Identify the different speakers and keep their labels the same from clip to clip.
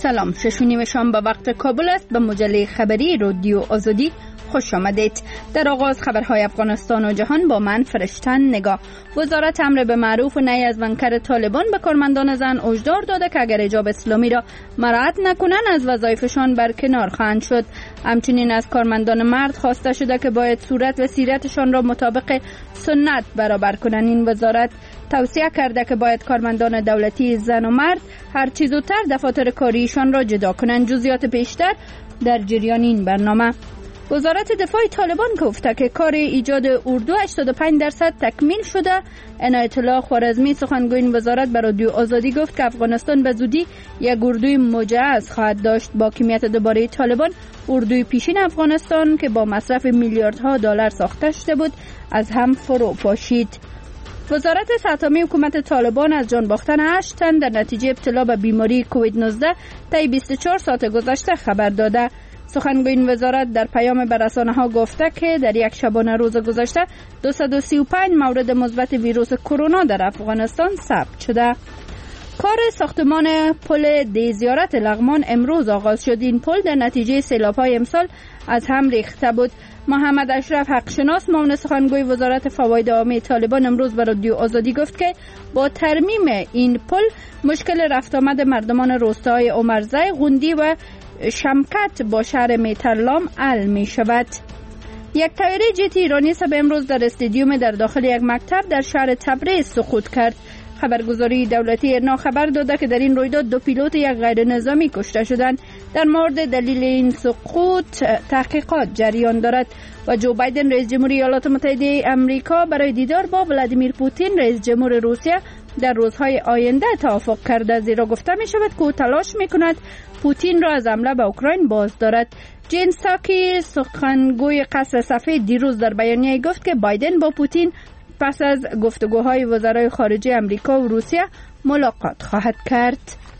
Speaker 1: سلام، 6:30 شام به وقت کابل است. به مجله خبری رادیو آزادی خوش آمدید. در آغاز خبرهای افغانستان و جهان با من فرشتن نگاه. وزارت امر به معروف و نهی از منکر طالبان به کارمندان زن هشدار داده که اگر حجاب اسلامی را مراعات نکنند از وظایفشان برکنار خواهند شد. همچنین از کارمندان مرد خواسته شده که باید صورت و سیرتشان را مطابق سنت برابر کنند. این وزارت توصیه کرده که باید کارمندان دولتی زن و مرد هر چه زودتر دفاتر کاریشان را جدا کنند. جزئیات بیشتر در جریان این برنامه. وزارت دفاع طالبان گفته که کار ایجاد اردو 85% تکمیل شده. عنایت الله خوارزمی سخنگوی این وزارت به رادیو آزادی گفت که افغانستان به زودی یک اردوی مجهز خواهد داشت. با حاکمیت دوباره طالبان، اردوی پیشین افغانستان که با مصرف میلیاردها دلار ساخته شده بود از هم فرو پاشید. وزارت صحت عامه حکومت طالبان از جان باختن 8 تن در نتیجه ابتلا به بیماری کووید 19 طی 24 ساعت گذشته خبر داده. سخنگوی این وزارت در پیام به رسانه‌ها گفته که در یک شبانه روز گذشته 235 مورد مثبت ویروس کرونا در افغانستان ثبت شده. کار ساختمان پل دیزیارت لغمان امروز آغاز شد. این پل در نتیجه سیلاب‌های امسال از هم ریخته بود. محمد اشرف حقشناس معاون سخنگوی وزارت فواید عامه طالبان امروز به رادیو آزادی گفت که با ترمیم این پل مشکل رفت آمد مردمان روستاهای عمرزی، غوندی و شمکت با شهر میترلام حل می شود. یک طیاره جت ایرانی صبح امروز در استادیوم در داخل یک مکتب در شهر تبریز سقوط کرد. خبرگزاری دولتی ایرنا خبر داده که در این رویداد 2 پیلوت یک غیر نظامی کشته شدند. در مورد دلیل این سقوط تحقیقات جریان دارد و جو بایدن رئیس جمهوری ایالات متحده آمریکا برای دیدار با ولادیمیر پوتین رئیس جمهور روسیه در روزهای آینده توافق کرده، زیرا گفته می شود که او تلاش می کند پوتین را از حمله به اوکراین باز دارد. جین ساکی سخنگوی قصر سفید دیروز در بیانیه گفت که بایدن با پوتین پس از گفتگوهای وزرای خارجه امریکا و روسیه ملاقات خواهد کرد.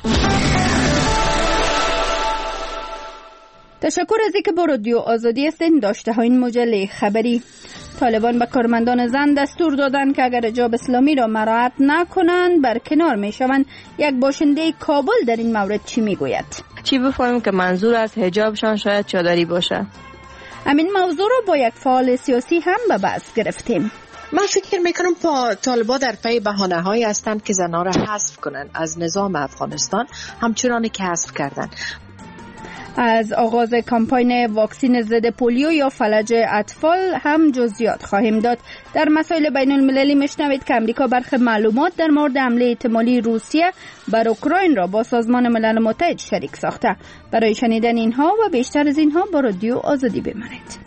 Speaker 1: تشکر از اینکه با رادیو آزادی هستین. داشته ها این مجله خبری. طالبان به کارمندان زن دستور دادند که اگر حجاب اسلامی را مراعات نکنند برکنار می شوند. یک باشنده کابل در این مورد چی می گوید؟
Speaker 2: چی بفهمیم که منظور از حجابشان شاید چادری باشه.
Speaker 1: همین موضوع را با یک فعال سیاسی هم به بحث گرفتیم.
Speaker 3: من فکر میکنم طالبا در پی بهانه‌هایی هستند که زنها را حذف کنند از نظام افغانستان، همچنانی که حذف کردند.
Speaker 1: از آغاز کمپاین واکسین ضد پولیو یا فلج اطفال هم جزئیات خواهیم داد. در مسائل بین المللی میشنوید که امریکا برخی معلومات در مورد حمله احتمالی روسیه بر اوکراین را با سازمان ملل متحد شریک ساخته. برای شنیدن اینها و بیشتر از اینها با رادیو آزادی بمانید.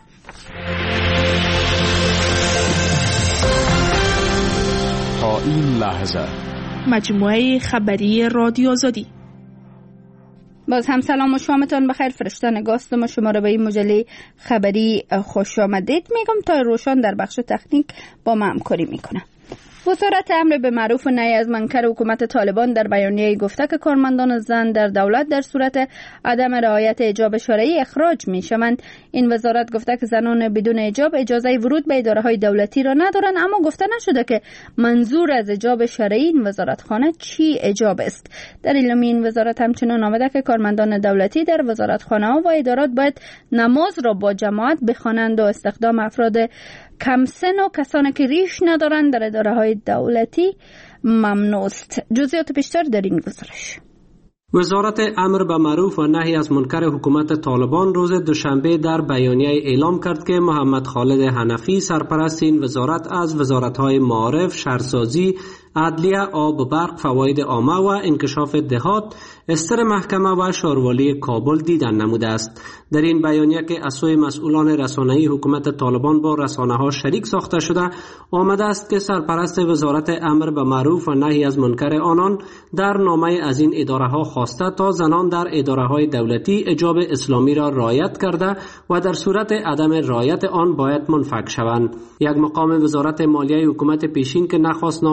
Speaker 4: تا این لحظه
Speaker 5: مجموعه خبری رادیو آزادی.
Speaker 1: باز هم سلام و شامتان بخیر. فرشته نگاستم و شما را به این مجله خبری خوش آمدید میگم. تا روشان در بخش تکنیک با ما همکاری میکنه. وزارت امر به معروف و نهی از منکر حکومت طالبان در بیانیه گفته که کارمندان زن در دولت در صورت عدم رعایت حجاب شرعی اخراج میشوند. این وزارت گفته که زنان بدون حجاب اجازه ورود به اداره‌های دولتی را ندارند، اما گفته نشده که منظور از حجاب شرعی این وزارتخانه چی حجاب است. در اعلامیه این وزارت همچنین آمده که کارمندان دولتی در وزارتخانه‌ها و ادارات باید نماز را با جماعت بخوانند و استخدام افراد کم سن و کسانی که ریش ندارند در اداره‌های دولتی ممنوع است. جزئیات بیشتر در این گزارش.
Speaker 6: وزارت امر به معروف و نهی از منکر حکومت طالبان روز دوشنبه در بیانیه اعلام کرد که محمد خالد حنفی سرپرست این وزارت از وزارت‌های معارف، شهرسازی، عدلیه، آب و برق، فواید عامه و انکشاف دهات، استر محکمه و شاروالی کابل دیدن نموده است. در این بیانیه که از سوی مسئولان رسانه‌ای حکومت طالبان با رسانه‌ها شریک ساخته شده، آمده است که سرپرست وزارت امر به معروف و نهی از منکر آنان در نامه از این اداره‌ها خواسته تا زنان در اداره‌های دولتی حجاب اسلامی را رعایت کرده و در صورت عدم رعایت آن باید منفک شوند. یک مقام وزارت مالیه حکومت پیشین که نخواست نامش در این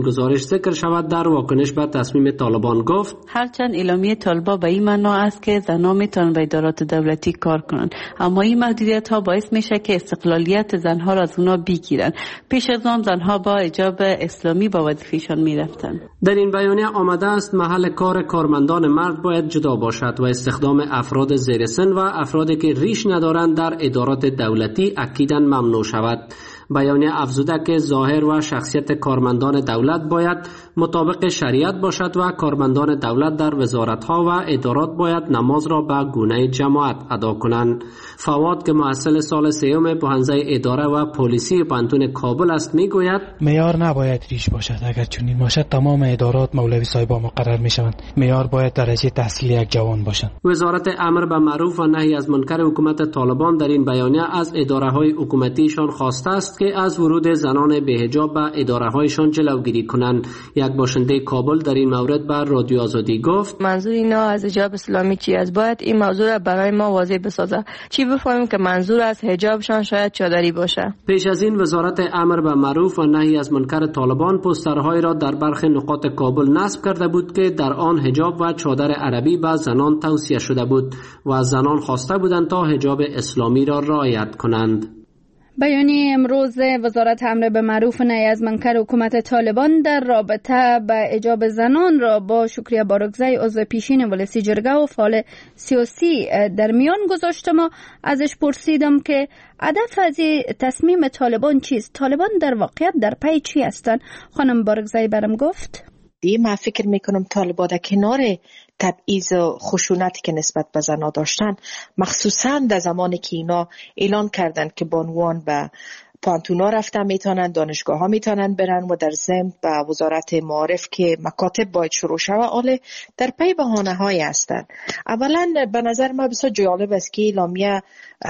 Speaker 6: این گزارش ذکر شود در واکنش به تصمیم طالبان گفت
Speaker 2: هرچند اعلامیه طالبان به این معنا است که زنان میتونن به ادارات دولتی کار کنن، اما این محدودیت ها باعث میشه که استقلالیت زنها را از اونا بگیرن. پیش از آن زنها با حجاب اسلامی با وظیفه‌شان میرفتن.
Speaker 6: در این بیانیه آمده است محل کار کارمندان مرد باید جدا باشد و استخدام افراد زیر سن و افرادی که ریش ندارند در ادارات دولتی اکیداً ممنوع شود. بیانیه افزوده که ظاهر و شخصیت کارمندان دولت باید مطابق شریعت باشد و کارمندان دولت در وزارت‌ها و ادارات باید نماز را به گونه جماعت ادا کنند. فواد که محصل سال سیوم پوهنځی اداره و پلیسی پوهنتون کابل است میگوید
Speaker 7: معیار نباید ریش باشد. اگر چنین باشد تمام ادارات مولوی صاحبا مقرر میشوند. معیار باید درجه تحصیل یک جوان باشند.
Speaker 6: وزارت امر به معروف و نهی از منکر حکومت طالبان در این بیانیه از اداره‌های حکومتیشان خواسته است که از ورود زنان بی‌حجاب به اداره‌هایشان جلوگیری کنند. یک باشنده کابل در این مورد به رادیو آزادی گفت
Speaker 2: منظور اینا از حجاب اسلامی چی است؟ باید این موضوع را برای ما واضح بسازه. چی بفهمیم که منظور از حجابشان شاید چادری باشه.
Speaker 6: پیش از این وزارت امر به معروف و نهی از منکر طالبان پوسترهای را در برخی نقاط کابل نصب کرده بود که در آن حجاب و چادر عربی به زنان توصیه شده بود و از زنان خواسته بودند تا حجاب اسلامی را رعایت کنند.
Speaker 1: بیانیه امروز وزارت امر به معروف و نهی از منکر حکومت طالبان در رابطه با حجاب زنان را با شکریه بارگزی عضو پیشین ولسی جرگه و فعال سیاسی در میان گذاشت. ما ازش پرسیدم که هدف از تصمیم طالبان چیست؟ طالبان در واقعیت در پی چی هستند؟ خانم بارگزی برام گفت
Speaker 3: من فکر میکنم طالبان در کنار تبعیض و خشونتی که نسبت به زنها داشتن، مخصوصا در زمانی که اینا اعلان کردن که بانوان به پانتونا رفتن میتونن، دانشگاه ها میتونن برن و در ضمن به وزارت معارف که مکاتب باید شروع شود، آله در پی بهانه های هستن. اولا به نظر ما بسیار جالب است که اعلامیه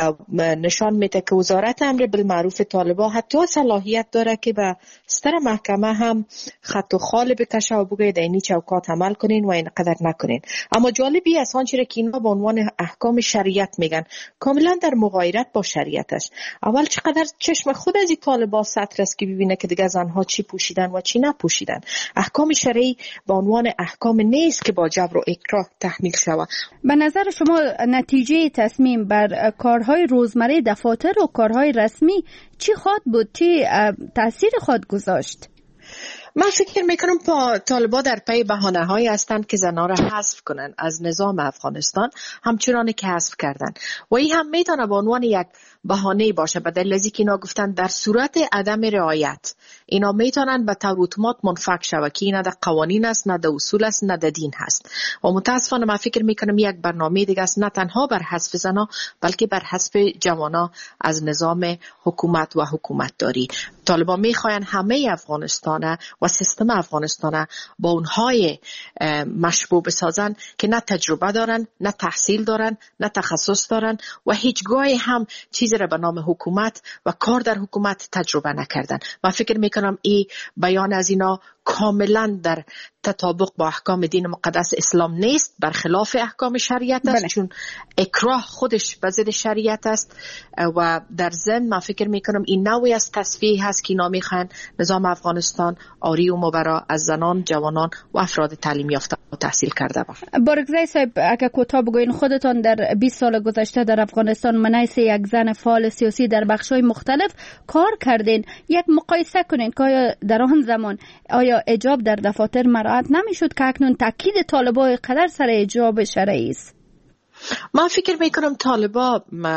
Speaker 3: نشان میده که وزارت امر بالمعروف طالبان حتی صلاحیت داره که به ستر محکمه هم خط و خال بکشه و بگه در این چوکات عمل کنین و اینقدر نکنین. اما جالبی است آنچه که اینا به عنوان احکام شریعت میگن کاملا در مغایرت با شریعت است. اول چقدر چشم خود از این طالبان سطر است که ببینه که دیگه زنها چی پوشیدن و چی نپوشیدن. احکام شرعی به عنوان احکام نیست که با جبر و اکراه تحمیل شود.
Speaker 1: به نظر شما نتیجه تصمیم بر کارهای روزمره دفاتر و کارهای رسمی چی خواهد بود؟ چی تأثیر خواهد گذاشت؟
Speaker 3: من فکر میکنم طالبان در پی بهانه هایی هستند که زنها را حذف کنن از نظام افغانستان، همچنان که حذف کردن و این هم میتونه به عنوان یک بهانه باشه به دلیل از اینکه اینا گفتن در صورت عدم رعایت اینا میتونن به طور اتومات منفک شود که اینا در قوانین است، نه در اصول است، نه در دین هست. و متاسفانه من فکر میکنم یک برنامه دیگه است، نه تنها بر حذف زنها بلکه بر حذف جوانا از نظام حکومت و حکومت داری. طالبان میخواین همه افغانستان و سیستم افغانستان با اونهای مشبوه بسازن که نه تجربه دارن، نه تحصیل دارن، نه تخصص دارن و هیچگاهی هم چیزی را به نام حکومت و کار در حکومت تجربه نکردن. من فکر میکنم این بیان از اینا کاملا در تطابق با احکام دین مقدس اسلام نیست، برخلاف احکام شریعت است. چون اکراه خودش به ضد شریعت است و در ضمن من فکر میکنم این نوعی از تصفیه هست که اینا میخوان نظام افغانستان آری و مبرا از زنان، جوانان و افراد تعلیم یافته و تحصیل کرده باشه.
Speaker 1: بارگزی صاحب اگه کوتاه بگوین، خودتان در 20 سال گذشته در افغانستان منیس یک زن فعال سیاسی در بخش‌های مختلف کار کردین، یک مقایسه کنین که آیا در آن زمان آیا حجاب در دفاتر مراعات نمیشد که اکنون تاکید طالبان قدر سر حجاب شرعی است؟
Speaker 3: من فکر میکنم طالبان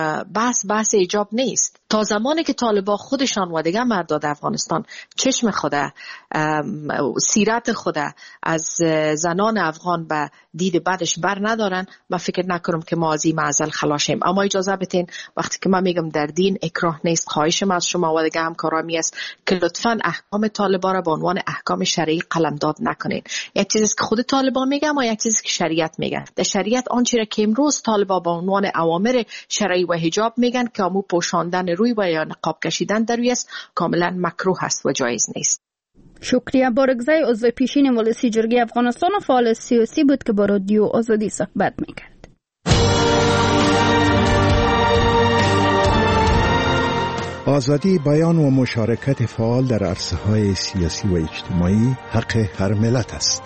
Speaker 3: بحث حجاب نیست. تا زمانی که طالبان خودشان و دیگه مرداد افغانستان چشم خوده، سیرت خوده از زنان افغان به دید بعدش بر ندارن، من فکر نکنم که ما از این معضل خلاصیم. اما اجازه بدین وقتی که من میگم در دین اکراه نیست، خواهشم از شما و دیگه همکارامی است که لطفاً احکام طالبان را به عنوان احکام شرعی قلمداد نکنین. یک چیزی که خود طالبان میگه اما یک چیزی که شریعت میگه. در شریعت آنچه که امروز طالبان به عنوان اوامر شرعی و حجاب میگن که امو پوشاندن روی و یا نقاب کشیدن در روی است، کاملا مکروه است و جایز نیست.
Speaker 1: شکریه. بارگزی عضو پیشین ولسی جرگه افغانستان و فعال سیاسی بود که با رادیو آزادی صحبت میکرد.
Speaker 8: آزادی بیان و مشارکت فعال در عرصه‌های سیاسی و اجتماعی حق هر ملت است.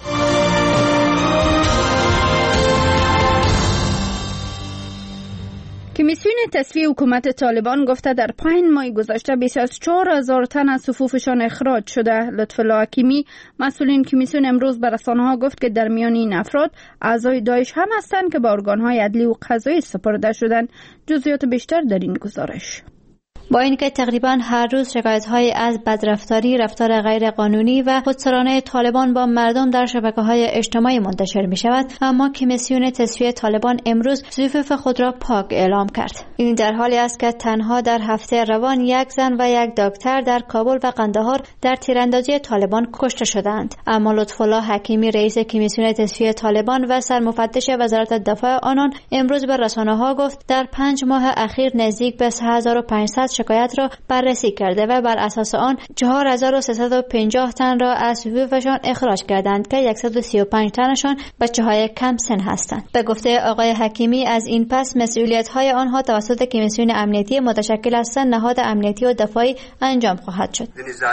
Speaker 1: کمیسیون تصفیه حکومت طالبان گفته در 5 ماه گذشته بیش از 4,000 تن از صفوفشان اخراج شده. لطف‌الله حکیمی مسئول این کمیسیون امروز به رسانه‌ها گفت که در میان این افراد اعضای داعش هم هستند که به ارگان‌های عدلی و قضایی سپرده شدند. جزئیات بیشتر در این گزارش.
Speaker 9: با اینکه تقریبا هر روز شکایت‌های از بدرفتاری، رفتار غیرقانونی و خودسرانه طالبان با مردم در شبکه‌های اجتماعی منتشر می‌شود، اما کمیسیون تصفیه طالبان امروز صفوف خود را پاک اعلام کرد. این در حالی است که تنها در هفته روان 1 زن و 1 دکتر در کابل و قندهار در تیراندازی طالبان کشته شدند. اما لطف‌الله حکیمی رئیس کمیسیون تصفیه طالبان و سرمفتش وزارت دفاع آنان امروز به رسانه‌ها گفت در 5 ماه اخیر نزدیک به 3500 شکایت را بررسی کرده و بر اساس آن 4350 تن را از صفوفشان اخراج کردند که 135 تنشان بچه‌های کم سن هستند. به گفته آقای حکیمی از این پس مسئولیت‌های آنها توسط کمیسیون امنیتی متشکل از نهاد امنیتی و دفاعی انجام خواهد شد.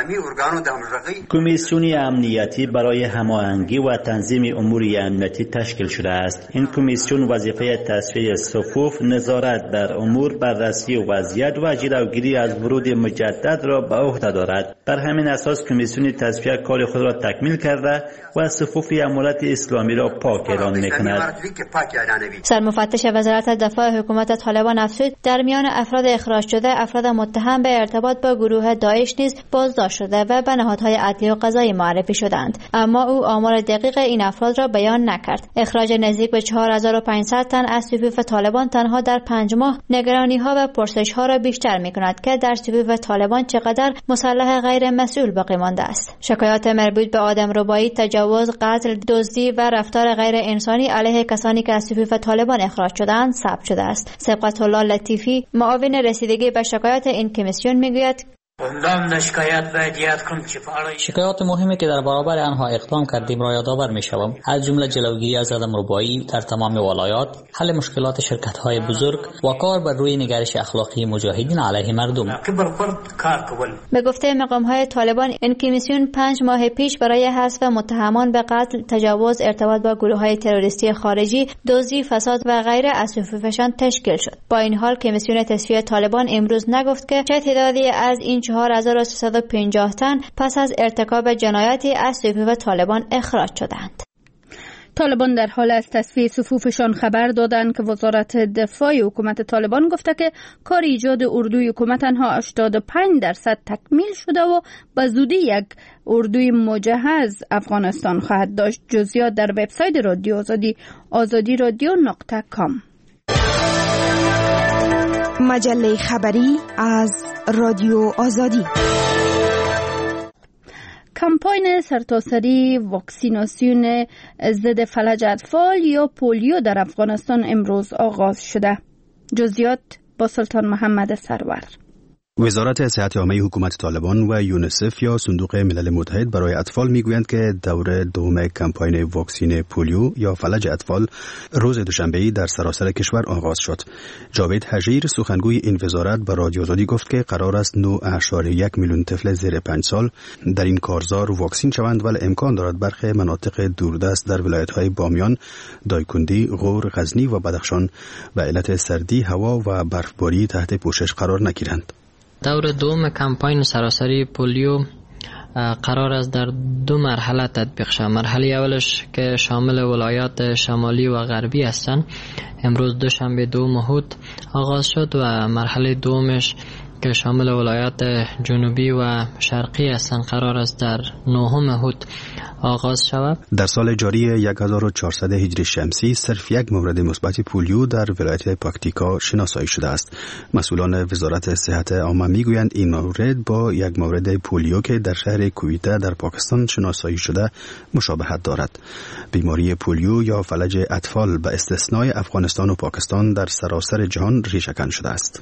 Speaker 10: کمیسیون امنیتی برای هماهنگی و تنظیم امور امنیتی تشکیل شده است. این کمیسیون وظیفه تصفیه صفوف، نظارت بر امور، بررسی وضعیت و جلوگیری از ورود مجدد را به عهده دارد. بر همین اساس کمیسیون تصفیه کار خود را تکمیل کرده و صفوف امارت اسلامی را پاک اعلام می‌کند.
Speaker 9: سرمفتش وزارت دفاع حکومت طالبان افزود در میان افراد اخراج شده افراد متهم به ارتباط با گروه داعش نیز بازداشت شده و به نهادهای عدلی و قضایی معرفی شدند، اما او آمار دقیق این افراد را بیان نکرد. اخراج نزدیک به 4500 تن از صفوف طالبان تنها در 5 ماه نگرانی‌ها و پرسش‌ها را بیشتر می‌کند که در صفوف طالبان چقدر مسلح غیر مسئول باقی مانده است. شکایات مربوط به آدمربایی، تجاوز، قتل، دزدی و رفتار غیر انسانی علیه کسانی که از صفوف طالبان اخراج شده‌اند ثبت شده است. سبقت الله لطیفی معاون رسیدگی به شکایات این کمیسیون میگوید
Speaker 11: شکایات مهمی که در برابر آنها اقدام کردیم را یادآور می‌شوم، از جمله جلوگیری از آدمربایی در تمام ولایات، حل مشکلات شرکت‌های بزرگ و کار بر روی نگرش اخلاقی مجاهدین علیه مردم.
Speaker 9: به گفته مقام‌های طالبان این کمیسیون 5 ماه پیش برای حذف متهمان به قتل، تجاوز، ارتباط با گروه‌های تروریستی خارجی، دزدی، فساد و غیره از صفوفشان تشکیل شد. با این حال کمیسیون تصفیه طالبان امروز نگفت که چه تعدادی از این 4350 تن پس از ارتکاب جنایتی از صفوف طالبان اخراج شدند.
Speaker 1: طالبان در حال از تصفیه صفوفشان خبر دادند که وزارت دفاع حکومت طالبان گفته که کار ایجاد اردوی حکومت تنها 85% تکمیل شده و به زودی یک اردوی مجهز افغانستان خواهد داشت. جزئیات در وبسایت رادیو آزادی azadiradio.com.
Speaker 12: مجله خبری از رادیو آزادی.
Speaker 1: کمپاین سرتاسری واکسیناسیون ضد فلج اطفال یا پولیو در افغانستان امروز آغاز شده. جزئیات با سلطان محمد سرور.
Speaker 13: وزارت صحت عامه حکومت طالبان و یونیسف یا صندوق ملل متحد برای اطفال میگویند که دور دوم کمپاین واکسین پولیو یا فلج اطفال روز دوشنبه در سراسر کشور آغاز شد. جاوید حجیر سخنگوی این وزارت به رادیو آزادی گفت که قرار است 9.1 میلیون طفل زیر 5 سال در این کارزار واکسین شوند، ولی امکان دارد برخی مناطق دوردست در ولایت‌های بامیان، دایکندی، غور، غزنی و بدخشان به علت سردی، هوا و برفباری تحت پوشش قرار نگیرند.
Speaker 14: دور دوم کمپاین سراسری پولیو قرار است در 2 مرحله تطبیق شود. مرحله اولش که شامل ولایات شمالی و غربی هستند امروز دوشنبه 2 مهر آغاز شد و مرحله دومش که شامل ولایات جنوبی و شرقی هستند قرار است در 9 مهر آغاز شود.
Speaker 13: در سال جاری 1400 هجری شمسی صرف یک مورد مثبت پولیو در ولایت پاکتیکا شناسایی شده است. مسئولان وزارت صحت عامه میگویند این مورد با یک مورد پولیو که در شهر کویته در پاکستان شناسایی شده مشابهت دارد. بیماری پولیو یا فلج اطفال به استثنای افغانستان و پاکستان در سراسر جهان ریشه‌کن شده است.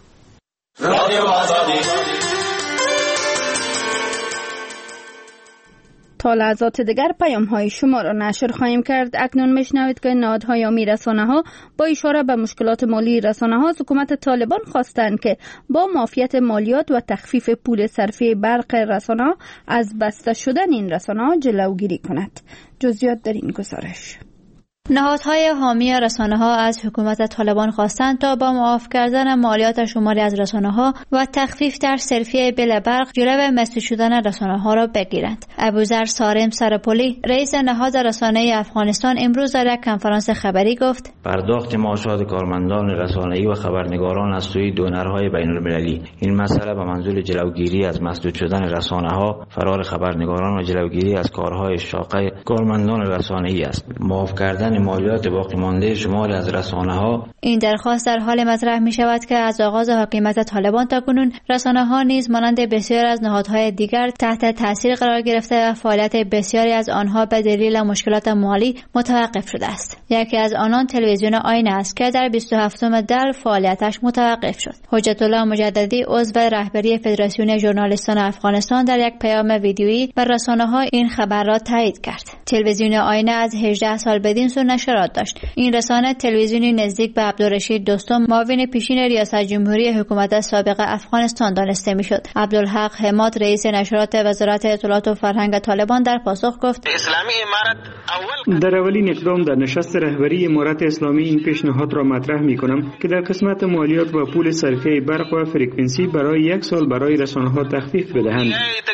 Speaker 1: تا لحظات دیگر پیام های شما را نشر خواهیم کرد. اکنون میشنوید که نهادهای عامی رسانه ها با اشاره به مشکلات مالی رسانه ها از حکومت طالبان خواستند که با معافیت مالیات و تخفیف پول صرفه برق رسانه ها از بسته شدن این رسانه ها جلوگیری کند. جزئیات در این گزارش.
Speaker 9: نهادهای حامی رسانه‌ها از حکومت طالبان خواستند تا با معاف کردن مالیات شماری از رسانه‌ها و تخفیف در صرفی بیل برق جلوی مسدود شدن رسانه‌ها را بگیرند. ابوذر سارم سرپلی رئیس نهاد رسانه افغانستان امروز در یک کنفرانس خبری گفت:
Speaker 15: پرداخت معاشات کارمندان رسانه‌ای و خبرنگاران از سوی دونرهای بین‌المللی، این مسئله به منظور جلوگیری از مسدود شدن رسانه‌ها، فرار خبرنگاران و جلوگیری از کارهای شاقه کارمندان رسانه‌ای است. معاف کردن مالیات باقی مانده شماری از رسانه‌ها.
Speaker 9: این درخواست در حال مطرح می شود که از آغاز حکومت طالبان تا کنون رسانه‌ها نیز مانند بسیار از نهادهای دیگر تحت تاثیر قرار گرفته و فعالیت بسیاری از آنها به دلیل مشکلات مالی متوقف شده است. یکی از آنان تلویزیون آینه است که در 27 در فعالیتش متوقف شد. حجت الله مجددی عضو رهبری فدراسیون ژورنالیستان افغانستان در یک پیام ویدیویی به رسانه‌ها این خبر را تایید کرد. تلویزیون آینه از 18 سال بدین سو نشرات داشت. این رسانه تلویزیونی نزدیک به عبدالرشید دوستم، معاون پیشین ریاست جمهوری حکومت سابق افغانستان دانسته میشد. عبدالحق حماد رئیس نشرات وزارت اطلاعات و فرهنگ طالبان در پاسخ گفت:
Speaker 16: اسلامی امارت در اولین اقدام در نشست رهبری امارت اسلامی این پیشنهاد را مطرح میکنم که در قسمت مالیات و پول صرفه برق و فرکانسی برای 1 سال برای رسانه‌ها تخفیف بدهند.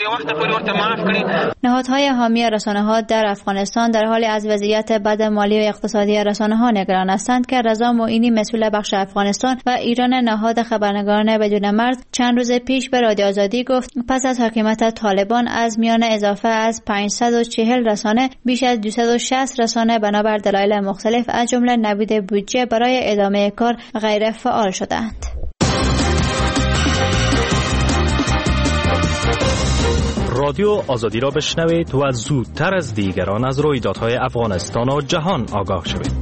Speaker 9: نهادهای حامی رسانه‌ها در افغانستان در حال از وضعیت بد مالی و اقتصادی رسانه‌ها نگران هستند که رضا معینی مسئول بخش افغانستان و ایران نهاد خبرنگاران بدون مرز چند روز پیش به رادیو آزادی گفت پس از حکومت طالبان از میان اضافه از 540 رسانه بیش از 260 رسانه بنابر دلایل مختلف از جمله نبود بودجه برای ادامه کار غیر فعال شدند.
Speaker 17: رادیو آزادی را بشنوید و زودتر از دیگران از رویدادهای افغانستان و جهان آگاه شوید.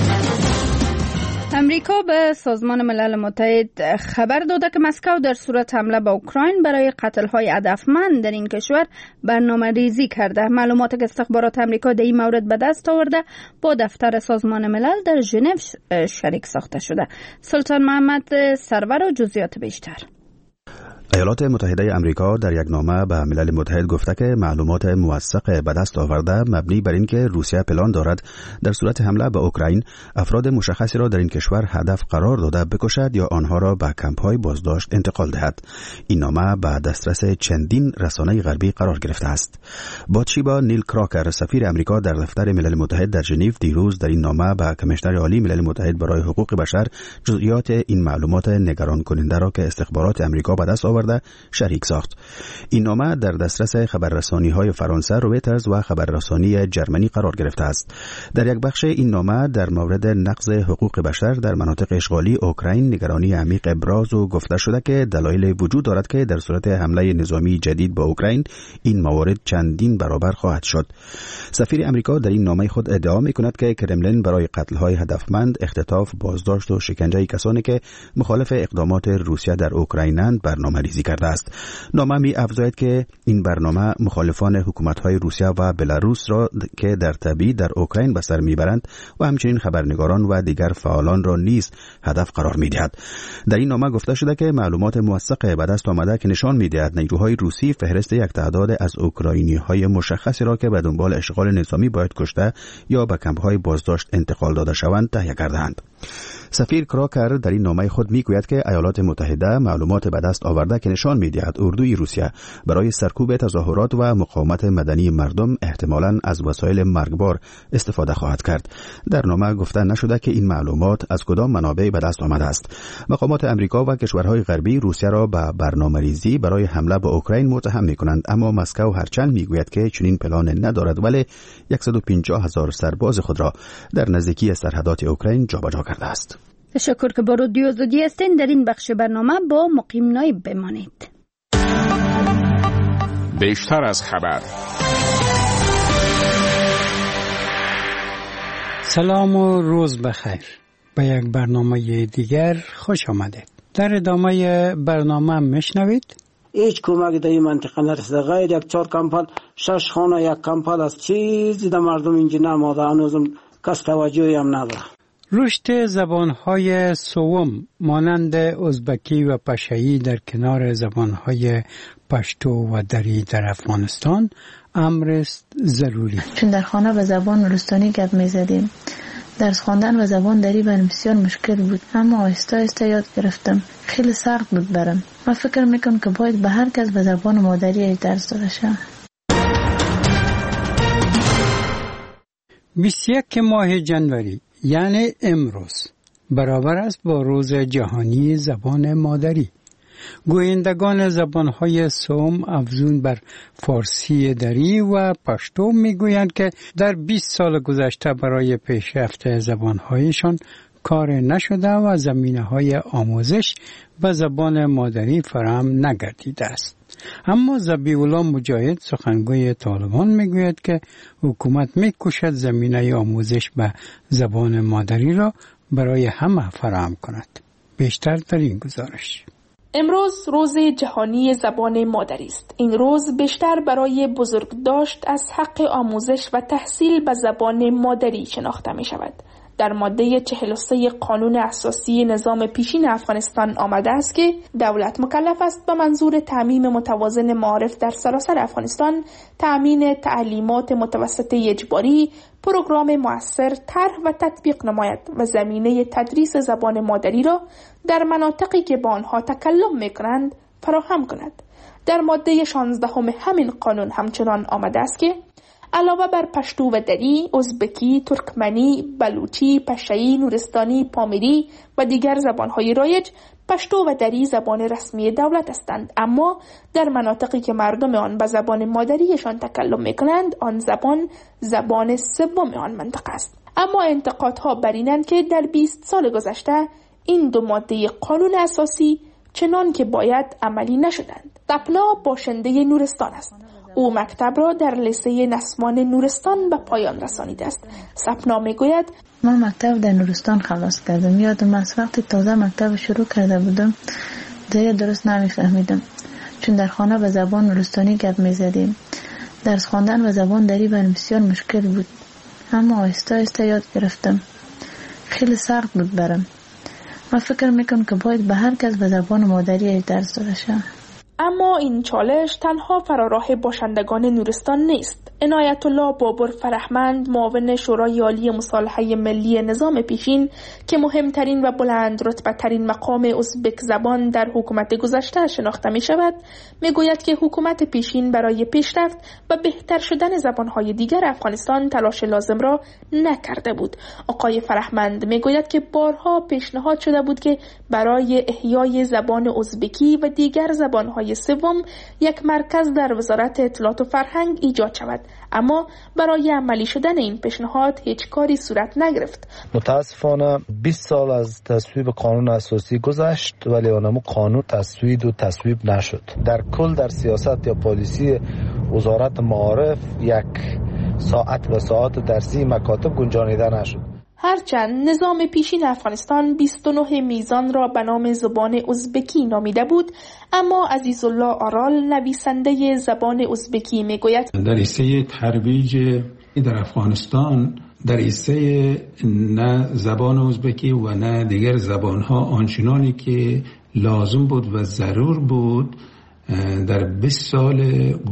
Speaker 1: امریکا به سازمان ملل متحد خبر داده که مسکو در صورت حمله به اوکراین برای قتل‌های هدفمند در این کشور برنامه ریزی کرده. معلوماتی که استخبارات امریکا در این مورد به دست آورده با دفتر سازمان ملل در ژنو شریک ساخته شده. سلطان محمد سرور و جزئیات بیشتر.
Speaker 13: ایالات متحده آمریکا در یک نامه به ملل متحد گفته که معلومات موثق به دست آورده مبنی بر اینکه روسیه پلان دارد در صورت حمله به اوکراین افراد مشخصی را در این کشور هدف قرار داده بکشد یا آنها را به کمپ‌های بازداشت انتقال دهد. این نامه به دسترس چندین رسانه غربی قرار گرفته است. باتشیبا نیل کراکر سفیر آمریکا در دفتر ملل متحد در ژنو دیروز در این نامه به کمیشنر عالی ملل متحد برای حقوق بشر جزئیات این معلومات نگران کننده را که استخبارات آمریکا به دست آورده شریک ساخت. این نامه در دسترس خبررسانی‌های فرانسه، رویترز و خبررسانی جرمنی قرار گرفته است. در یک بخش این نامه در مورد نقض حقوق بشر در مناطق اشغالی اوکراین نگرانی عمیق ابراز و گفته شده که دلایل وجود دارد که در صورت حمله نظامی جدید به اوکراین این موارد چندین برابر خواهد شد. سفیر آمریکا در این نامه خود ادعا می‌کند که کرملین برای قتل‌های هدفمند، اختطاف، بازداشت و شکنجه کسانی که مخالف اقدامات روسیه در اوکراینند برنامه‌ریزی کرده است. نامه می افزاید که این برنامه مخالفان حکومت‌های روسیه و بلاروس را که در تبعید در اوکراین به سر میبرند و همچنین خبرنگاران و دیگر فعالان را نیز هدف قرار می‌دهد. در این نامه گفته شده که معلومات موثق به دست آمده که نشان می‌دهد نیروهای روسی فهرست یک تعداد از اوکراینی‌های مشخصی را که به دنبال اشغال نظامی باید کشته یا به کمپ‌های بازداشت انتقال داده شوند تهیه کرده‌اند. سفیر کراکر در این نامه خود میگوید که ایالات متحده معلومات به دست آورده که نشان می‌دهد اردوی روسیه برای سرکوب تظاهرات و مقاومت مدنی مردم احتمالاً از وسایل مرگبار استفاده خواهد کرد. در نامه گفته نشده که این معلومات از کدام منابع به دست آمده است. مقامات آمریکا و کشورهای غربی روسیه را به برنامه‌ریزی برای حمله به اوکراین متهم می‌کنند، اما مسکو هرچند میگوید که چنین پلان ندارد ولی 150,000 سرباز خود را در نزدیکی سرحدات اوکراین جابجا کرده است.
Speaker 1: تشکر که با رادیو آزادی هستین. در این بخش برنامه با مقیم نایب بمانید.
Speaker 4: بیشتر از خبر.
Speaker 18: سلام و روز بخیر. به یک برنامه دیگر خوش آمدید. در ادامه برنامه میشنوید
Speaker 19: هیچ کمک در این منطقه نرسیده. غیر یک 4 کمپل 6 خانه یک کمپل است، چیزی در مردم اینجا نماده، هنوزم کس توجهی هم نداره.
Speaker 18: رشد زبانهای سوم مانند ازبکی و پشایی در کنار زبانهای پشتو و دری در افغانستان امر است ضروری.
Speaker 20: چون در خانه به زبان نورستانی گپ می‌زدیم. درس خواندن و زبان دری برام بسیار مشکل بود، اما آهسته آهسته یاد گرفتم. خیلی سخت بود برام. من فکر میکنم که باید به هر کس به زبان مادری درس داده شود.
Speaker 18: 21 ماه جنوری یعنی امروز برابر است با روز جهانی زبان مادری. گویندگان زبانهای سوم افزون بر فارسی دری و پشتو میگویند که در 20 سال گذشته برای پیشرفت زبانهایشان کار نشده و زمینه‌های آموزش به زبان مادری فراهم نگردیده است. اما ذبیح الله مجاهد سخنگوی طالبان میگوید که حکومت میکوشد زمینه آموزش به زبان مادری را برای همه فراهم کند. بیشتر در این گزارش.
Speaker 5: امروز روز جهانی زبان مادری است. این روز بیشتر برای بزرگداشت از حق آموزش و تحصیل به زبان مادری شناخته می شود. در ماده 43 قانون اساسی نظام پیشین افغانستان آمده است که دولت مکلف است به منظور تامین متوازن معارف در سراسر افغانستان تامین تعلیمات متوسطه اجباری، پروگرام مؤثر طرح و تطبیق نماید و زمینه تدریس زبان مادری را در مناطقی که با آنها تکلم می‌کنند فراهم کند. در ماده 16 همین قانون همچنان آمده است که علاوه بر پشتو و دری، ازبکی، ترکمنی، بلوچی، پشایی، نورستانی، پامیری و دیگر زبانهای رایج، پشتو و دری زبان رسمی دولت هستند، اما در مناطقی که مردم آن به زبان مادریشان تکلم می‌کنند، آن زبان سوم آن منطقه است. اما انتقادها بر اینند که در 20 سال گذشته این دو ماده قانون اساسی چنان که باید عملی نشدند. سپنا باشنده نورستان است. او مکتب را در لیسه نسمان نورستان به پایان رسانیده است. سپنا میگوید
Speaker 20: من مکتب در نورستان خلاص کردم. یادم از وقتی تازه مکتب شروع کرده بودم دیگه درست نمیفهمیدم، چون در خانه به زبان نورستانی گپ میزدیم. درس خواندن و زبان دری برام بسیار مشکل بود، اما آهسته آهسته یاد گرفتم. خیلی سخت بود برام. من فکر میکنم که باید به هر کس به زبان مادری درس داده شود.
Speaker 5: اما این چالش تنها فراراه باشندگان نورستان نیست. عنایت الله بابر فرهمند، معاون شورای عالی مصالحه ملی نظام پیشین که مهمترین و بلند رتبه ترین مقام ازبک زبان در حکومت گذشته شناخته می شود، می گوید که حکومت پیشین برای پیشرفت و بهتر شدن زبانهای دیگر افغانستان تلاش لازم را نکرده بود. آقای فرهمند می گوید که بارها پیشنهاد شده بود که برای احیای زبان ازبکی و دیگر زبانهای سوم یک مرکز در وزارت اطلاعات و فرهنگ ایجاد شود، اما برای عملی شدن این پیشنهاد هیچ کاری صورت نگرفت.
Speaker 21: متاسفانه 20 سال از تصویب قانون اساسی گذشت ولی اونمو قانون تصویب نشد. در کل در سیاست یا پالیسی وزارت معارف یک ساعت و ساعت درسی مکاتب گنجانیده نشد.
Speaker 5: هرچند نظام پیشین افغانستان 29 میزان را به نام زبان ازبکی نامیده بود، اما عزیزالله آرال نویسنده زبان ازبکی میگوید
Speaker 22: در حیثیت ترویج در افغانستان در حیثیت نه زبان ازبکی و نه دیگر زبانها آنچنانی که لازم بود و ضرور بود در 20 سال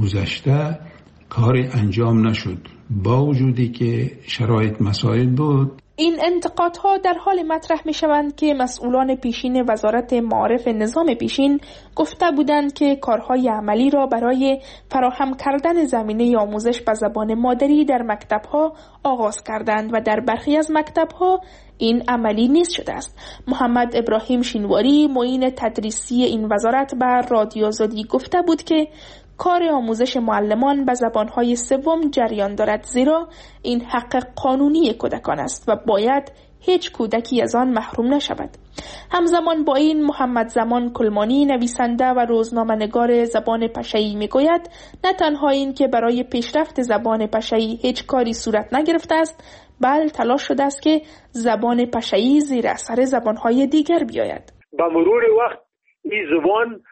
Speaker 22: گذشته کاری انجام نشد، با وجودی که شرایط مساعد بود.
Speaker 5: این انتقادها در حال مطرح می شوند که مسئولان پیشین وزارت معارف نظام پیشین گفته بودند که کارهای عملی را برای فراهم کردن زمینه آموزش به زبان مادری در مکتبها آغاز کردند و در برخی از مکتبها این عملی نیست شده است. محمد ابراهیم شینواری، معین تدریسی این وزارت به رادیو آزادی گفته بود که کار آموزش معلمان به زبانهای سوم جریان دارد، زیرا این حق قانونی کودکان است و باید هیچ کودکی از آن محروم نشود. همزمان با این محمد زمان کلمانی، نویسنده و روزنامه‌نگار زبان پشایی میگوید نه تنها این که برای پیشرفت زبان پشایی هیچ کاری صورت نگرفته است، بل تلاش شده است که زبان پشایی زیر اثر زبانهای دیگر بیاید.
Speaker 23: با مرور وقت این زبان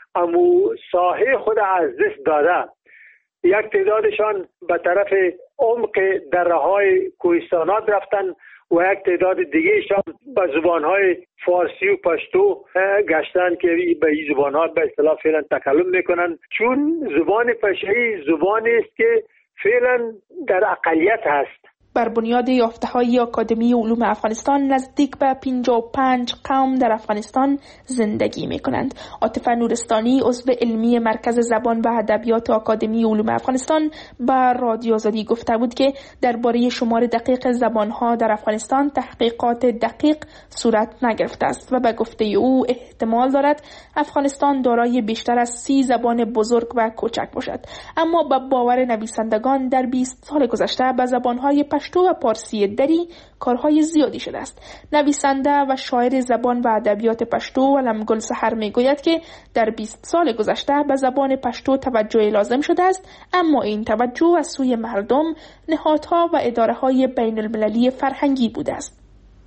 Speaker 2: امو ساحه خود از دست داده. یک تعدادشان به طرف عمق دره‌های کوهستانات رفتن و یک تعداد دیگهشان به زبانهای فارسی و پشتو گشتن که به این زبانها به اصطلاح فعلا تکلم میکنن، چون زبان پشتویی زبانی است که فعلا در اقلیت هست.
Speaker 5: بر بنیاد یافته‌های آکادمی علوم افغانستان نزدیک به 55 قوم در افغانستان زندگی می‌کنند. عاطف نورستانی عضو علمی مرکز زبان و ادبیات آکادمی علوم افغانستان به رادیو آزادی گفته بود که درباره شمار دقیق زبان‌ها در افغانستان تحقیقات دقیق صورت نگرفته است و به گفته او احتمال دارد افغانستان دارای بیشتر از 30 زبان بزرگ و کوچک باشد. اما به باور نویسندگان در 20 سال گذشته به زبان‌های پشتو و پارسی دری کارهای زیادی شده است. نویسنده و شاعر زبان و ادبیات پشتو علم گل سحر میگوید که در 20 سال گذشته به زبان پشتو توجه لازم شده است، اما این توجه از سوی مردم، نهادها و اداره‌های بین المللی فرهنگی بوده است.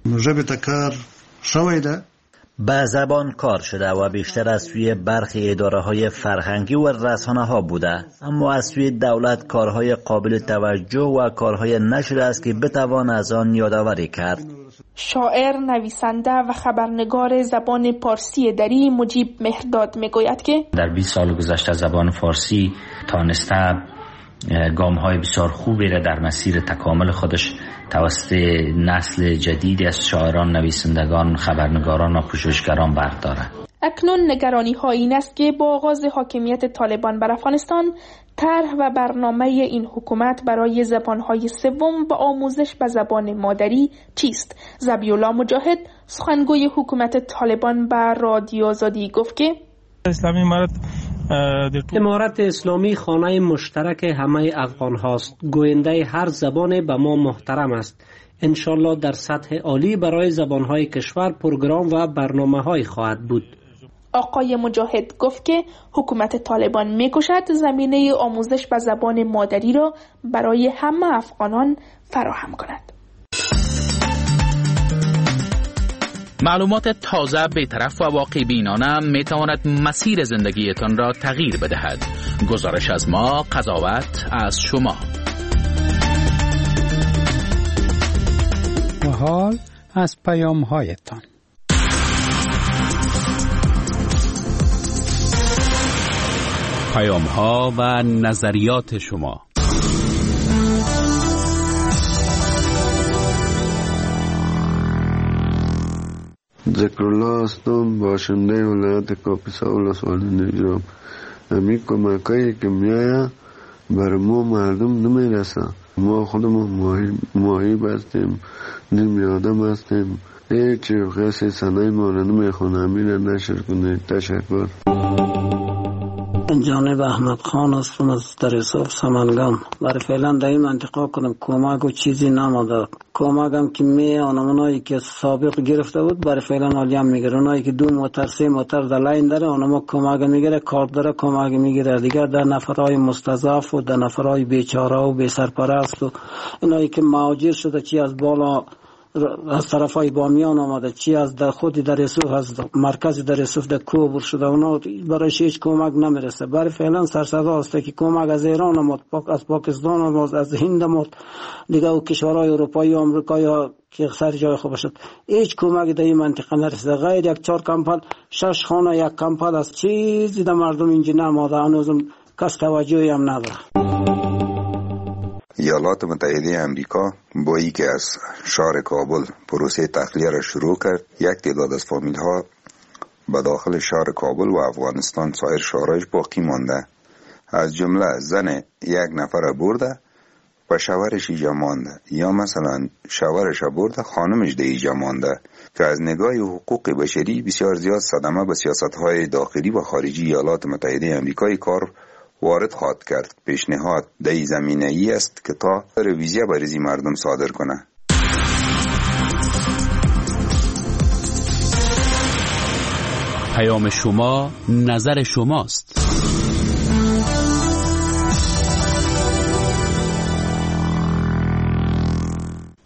Speaker 10: به زبان کار شده و بیشتر از سوی برخی اداره‌های فرهنگی و رسانه‌ها بوده، اما از سوی دولت کارهای قابل توجه و کارهای نشده است که بتوان از آن یادآوری کرد.
Speaker 5: شاعر، نویسنده و خبرنگار زبان پارسی دری مجیب مهرداد میگوید که
Speaker 7: در 20 سال گذشته زبان فارسی تانسته گام‌های بسیار خوبی را در مسیر تکامل خودش توسط نسل جدیدی از شاعران، نویسندگان، خبرنگاران و پژوهشگران بردارد.
Speaker 5: اکنون نگرانی ها این است که با آغاز حاکمیت طالبان بر افغانستان، طرح و برنامه این حکومت برای زبانهای سوم و آموزش به زبان مادری چیست؟ ذبیح‌الله مجاهد، سخنگوی حکومت طالبان به رادیو آزادی گفت که
Speaker 6: امارت اسلامی خانه مشترک همه افغان هاست. گوینده هر زبان به ما محترم است. انشالله در سطح عالی برای زبانهای کشور پروگرام و برنامه‌های خواهد بود.
Speaker 5: آقای مجاهد گفت که حکومت طالبان می‌کوشد زمینه آموزش به زبان مادری را برای همه افغانان فراهم کند.
Speaker 23: معلومات تازه، بی‌طرف و واقع بینانه می تواند مسیر زندگیتان را تغییر بدهد. گزارش از ما، قضاوت از شما.
Speaker 18: و حال از پیام‌هایتان.
Speaker 4: پیام‌ها و نظریات شما.
Speaker 24: ذکرالله هستم، باشنده ولایت کاپیسا ولسوالی نجراب. همین کمکایی که میایه بر ما مردم نمیرسه. ما خودمون ماهی بستیم، نیم آدم هستیم، هیچ کسی سنای ما را نمیخونه. همین نشر کنید. تشکر.
Speaker 19: جانب احمد خان هستم از دریسوف سمنگان. برای فعلا در این منطقه کنم کمک و چیزی نماده. کمک هم که آنمونایی که سابق گرفته بود برای فعلا حالی هم میگیره. اونایی که 2 موتر 3 موتر در لاین داره اونما کمک میگیره، کارت داره کمک میگیره. دیگر در نفرهای مستضعف و در نفرهای بیچاره و بی سرپرست و اینایی که مهاجر شده، چی از بالا از طرفای بامیان آمده، چی از در خود دریسوف، از مرکز دریسوف در کوبر شده، اونا برایش هیچ کمک نمیرسه. برای فعلا سرصدا است که کمک از ایران آمد، از پاکستان آمد، از هند آمد، دیگه و کشورهای اروپایی و آمریکایی که سر جای خوب شد. هیچ کمک در این منطقه نرسیده. غیر 1-4 کمپل، 6 خانه 1 کمپل از چیزی در مردم اینجا نماده. هنوزم کس توجهی هم نداره.
Speaker 25: ایالات متحده امریکا با ای که از شهر کابل پروسه تخلیه را شروع کرد، یک تعداد از فامیل ها به داخل شهر کابل و افغانستان سایر شهرهایش باقی مانده. از جمله زن 1 نفر برده و شوهرش اینجا مانده، یا مثلا شوهرش برده خانمش در اینجا مانده، که از نگاه حقوق بشری بسیار زیاد صدمه به سیاست های داخلی و خارجی ایالات متحده امریکای کار وارد خواهد کرد. پیشنهاد در این زمینه ای است که تا رویزیه بریزی مردم صادر کنه.
Speaker 4: پیام شما، نظر شماست.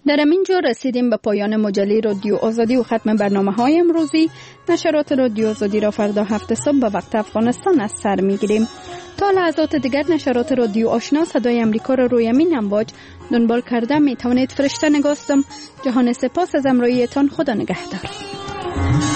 Speaker 1: در همین جا رسیدیم به پایان مجله رادیو آزادی و ختم برنامه‌های امروزی. نشرات رادیو آزادی را فردا 7 صبح به وقت افغانستان از سر می‌گیریم. تا لحظات دیگر نشرات رادیو آشنا صدای امریکا را روی همین امواج دنبال کرده می توانید. فرشته نگاستم. جهان سپاس از همراهیتان. خدا نگهدار.